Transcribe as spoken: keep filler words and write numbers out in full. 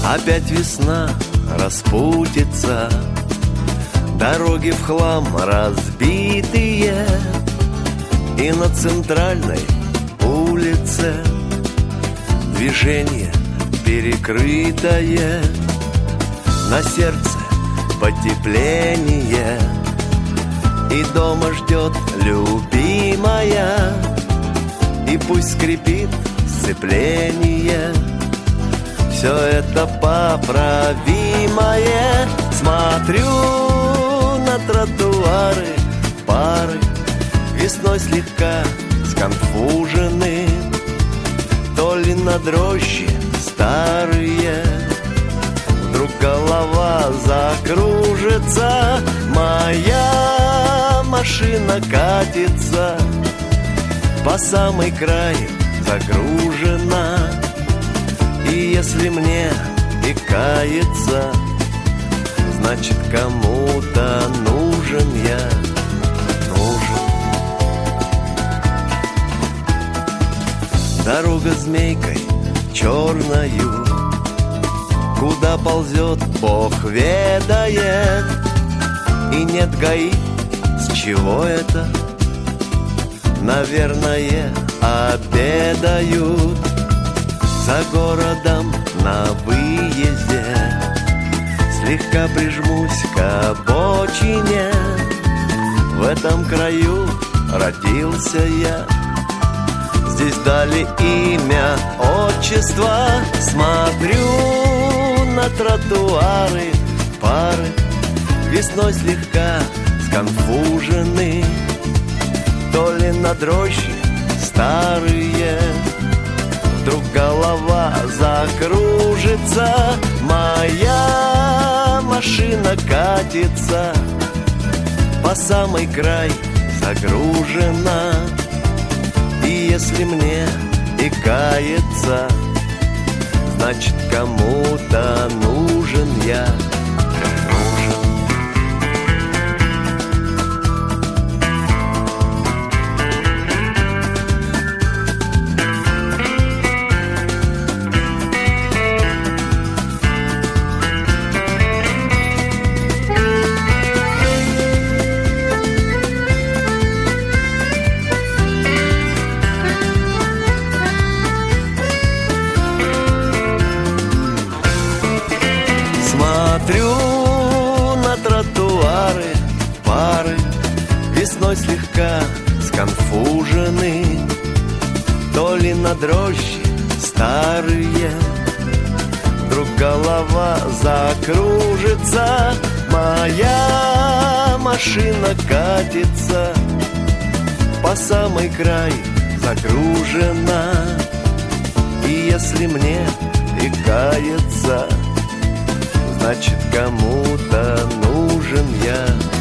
Опять весна распутится, дороги в хлам разбитые, и на центральной улице движение перекрытое. На сердце потепление, и дома ждет любимая, и пусть скрипит сцепление, все это поправимое. Смотрю на тротуары, пары весной слегка сконфужены, то ли на дрожжи старые. Вдруг голова закружится, моя машина катится, по самый край загружена. И если мне и каяться, значит, кому-то нужен я, нужен. Дорога змейкой черною, куда ползет, Бог ведает. И нет ГАИ, с чего это? Наверное, обедают за городом на выезде. Слегка прижмусь к обочине, в этом краю родился я. Здесь дали имя, отчество. Смотрю на тротуары, пары весной слегка сконфужены, то ли на дрожжи старые. Вдруг голова закружится, моя машина катится, по самый край загружена. И если мне и каяться, значит, кому-то нужен я, нужен. Смотрю на тротуары, пары весной слегка сконфужены, то ли на дрожжи старые. Вдруг голова закружится, моя машина катится, по самый край загружена. И если мне и каяться, значит, кому-то нужен я.